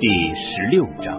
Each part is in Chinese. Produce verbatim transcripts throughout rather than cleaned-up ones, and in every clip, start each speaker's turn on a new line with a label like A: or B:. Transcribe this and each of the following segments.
A: 第十六章，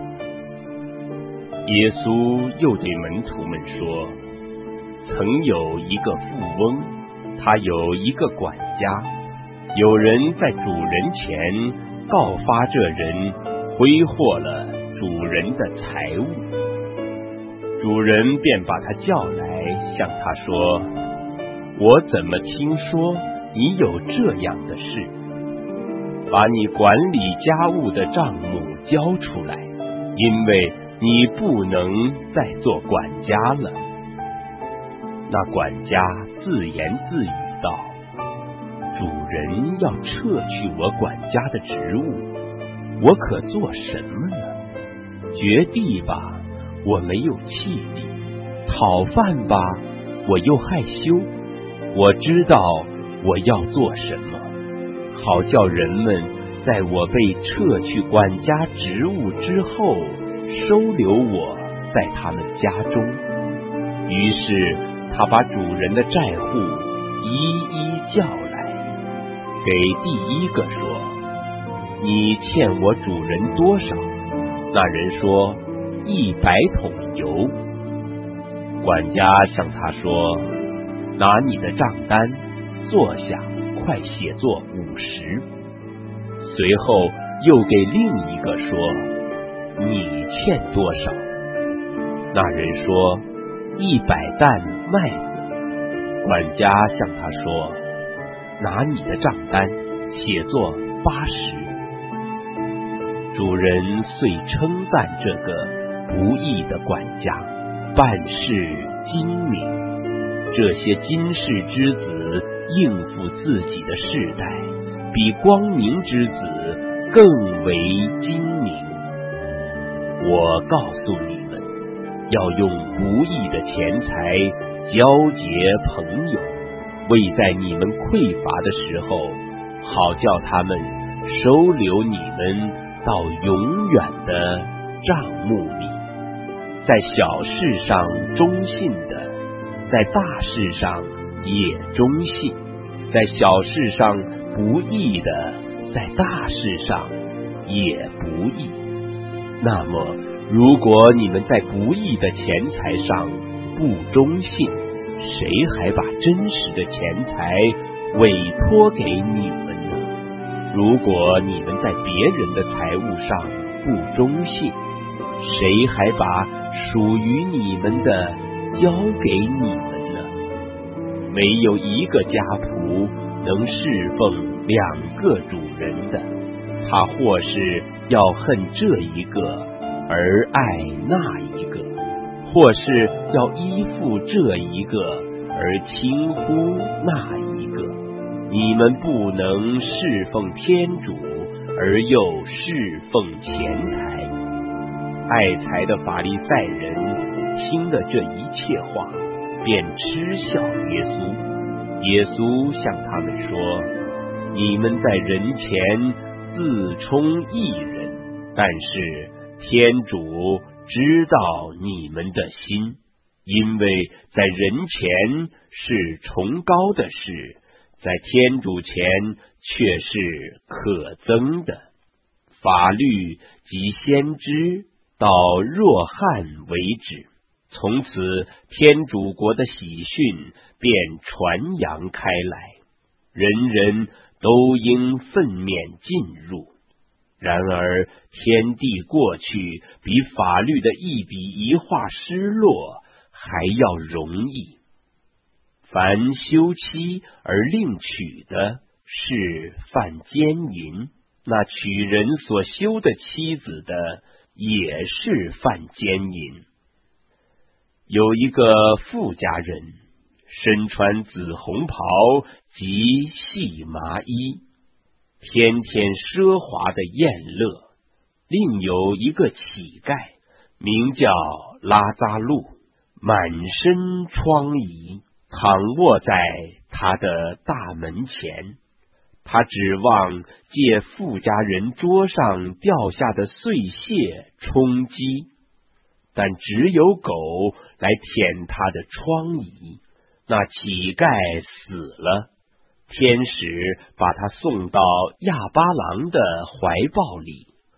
A: 耶稣又对门徒们说：曾有一个富翁，他有一个管家，有人在主人前告发这人挥霍了主人的财物，主人便把他叫来，向他说：我怎么听说你有这样的事？把你管理家务的账目交出来，因为你不能再做管家了。那管家自言自语道：主人要撤去我管家的职务，我可做什么呢？掘地吧，我没有气力；讨饭吧，我又害羞。我知道我要做什么，好叫人们在我被撤去管家职务之后，收留我在他们家中。于是他把主人的债户一一叫来，给第一个说：你欠我主人多少？那人说：一百桶油。管家向他说：拿你的账单，坐下，快写作五十。随后又给另一个说：你欠多少？那人说：一百担麦子。管家向他说：拿你的账单，写作八十。主人遂称赞这个不义的管家，办事精明。这些今世之子应付自己的世代，比光明之子更为精明。我告诉你们，要用不义的钱财交结朋友，为在你们匮乏的时候，好叫他们收留你们到永远的帐幕里。在小事上忠信的，在大事上也忠信；在小事上不义的，在大事上也不义。那么，如果你们在不义的钱财上不忠信，谁还把真实的钱财委托给你们呢？如果你们在别人的财物上不忠信，谁还把属于你们的交给你们呢？没有一个家仆能侍奉两个主人的，他或是要恨这一个而爱那一个，或是要依附这一个而轻忽那一个。你们不能侍奉天主而又侍奉钱财。爱财的法利赛人听了这一切话，便嗤笑耶稣。耶稣向他们说：你们在人前自充义人，但是天主知道你们的心，因为在人前是崇高的事，在天主前却是可憎的。法律及先知到若翰为止，从此天主国的喜讯便传扬开来，人人都应奋勉进入。然而天地过去，比法律的一笔一画失落还要容易。凡休妻而另娶的，是犯奸淫；那娶人所休的妻子的，也是犯奸淫。有一个富家人，身穿紫红袍及细麻衣，天天奢华的宴乐。另有一个乞丐，名叫拉扎路，满身疮痍，躺卧在他的大门前。他指望借富家人桌上掉下的碎屑充饥，但只有狗来舔他的疮痍。那乞丐死了，天使把他送到亚巴郎的怀抱里。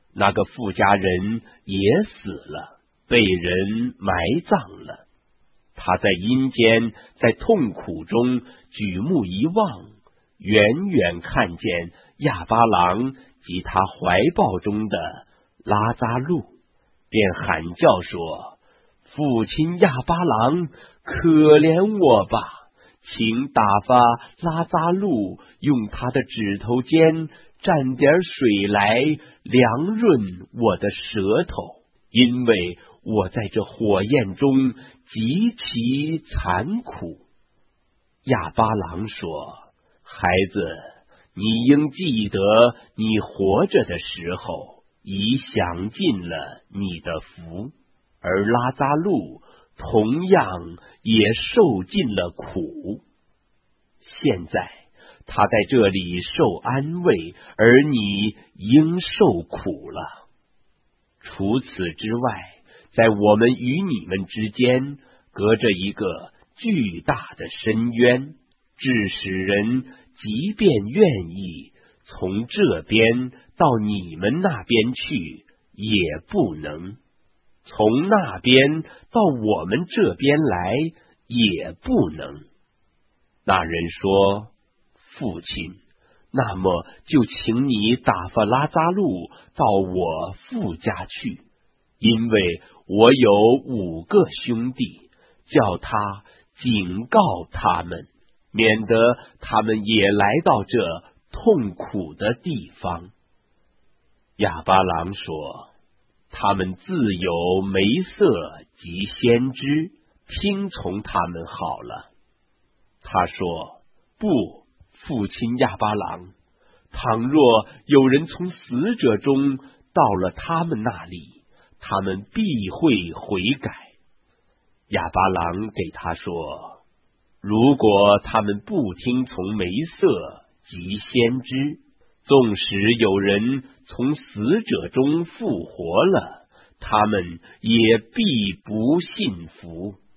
A: 那个富家人也死了，被人埋葬了。他在阴间，在痛苦中举目一望，远远看见亚巴郎及他怀抱中的拉扎路，便喊叫说：父亲亚巴郎，可怜我吧，请打发拉扎路用他的指头尖蘸点水来凉润我的舌头，因为我在这火焰中极其惨苦。亚巴郎说：孩子，你应记得你活着的时候已享尽了你的福，而拉扎路同样也受尽了苦。现在他在这里受安慰，而你应受苦了。除此之外，在我们与你们之间隔着一个巨大的深渊，致使人即便愿意从这边到你们那边去，也不能；从那边到我们这边来，也不能。那人说：父亲，那么就请你打发拉扎路到我父家去，因为我有五个兄弟，叫他警告他们，免得他们也来到这痛苦的地方。亚巴郎说：他们自有梅瑟及先知，听从他们好了。他说：不，父亲亚巴郎，倘若有人从死者中到了他们那里，他们必会悔改。亚巴郎给他说：如果他们不听从梅瑟及先知，纵使有人从死者中复活了，他们也必不信服。